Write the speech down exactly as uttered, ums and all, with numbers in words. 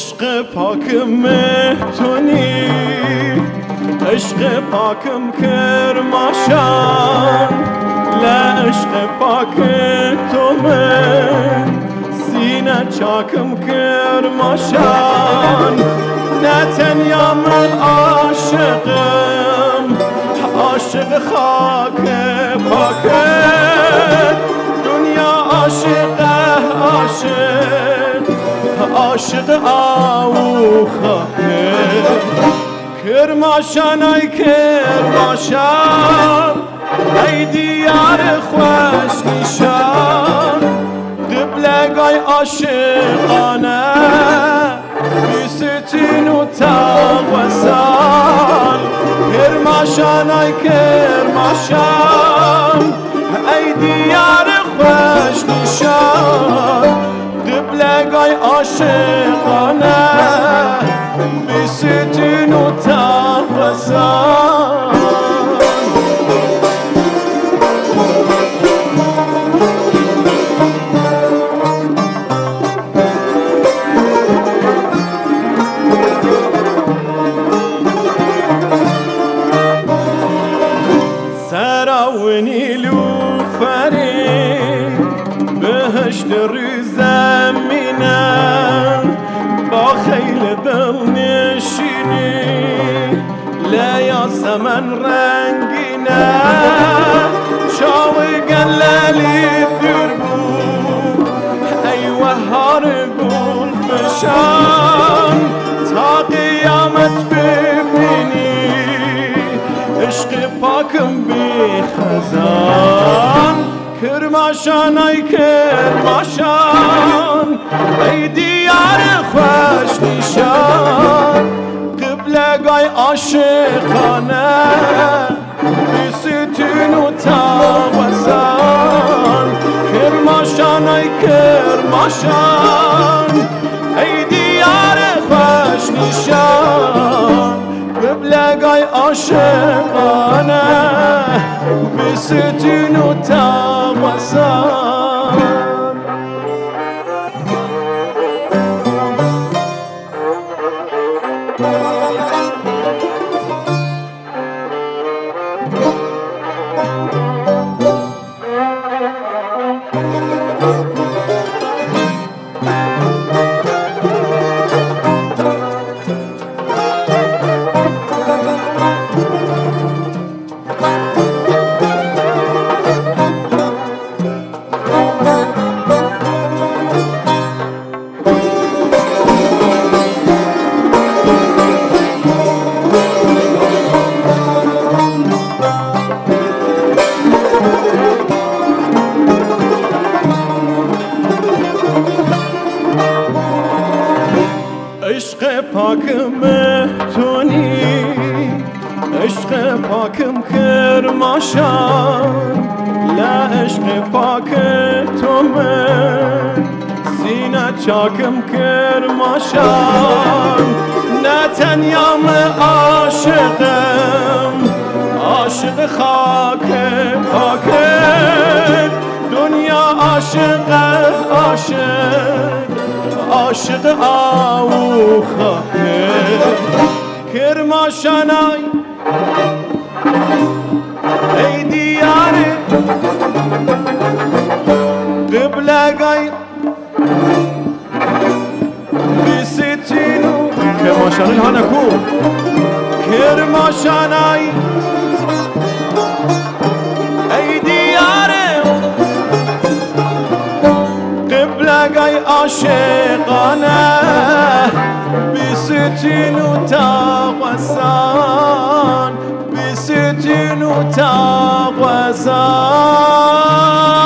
عشق پاکم تونی، عشق پاکم کرماشان، لعشق پاک تو من سینه چاکم کرماشان. نه تنیا من عاشقم، عاشق خاک پاکت، دنیا عاشقه عاشق، عاشق آو خاکت. کرماشان ای کرماشان، ای دیار خوش نشان، قبلگای عاشقانه بیستین و تاوسان. کرماشان ای کرماشان، ای دیار خوش نشان، قبلگای عاشقانه بیستین و تاوسان. بهشت روی زمینم با خیل دل نشینی، لیاسمن رنگینه چاوی گلالی دور بود، ای وهار گل فشان تا قیامت ببینی، عشق پاکم بی خزان. کرماشان ای کرماشان، ای دیار خوش نشان، قبلگای عاشقانه بیستین و تاوسان. کرماشان ای کرماشان، ای دیار خوش نشان، قبلگای عاشقانه بیستین و تاوسان. عشق پاکم تونی، عشق پاکم کرماشان، لعشق پاک تو من سینه چاکم کرماشان. نه تنیا من عاشقم، عاشق خاک پاکت، دنیا عاشق عاشق، عاشق آو خاکت. کرماشان ای دیار قبلگای بیستین و کرماشان ها نکو. کرماشان ای دیار قبلگای عاشقانه بیستین و تاوسان، بیستین و تاوسان.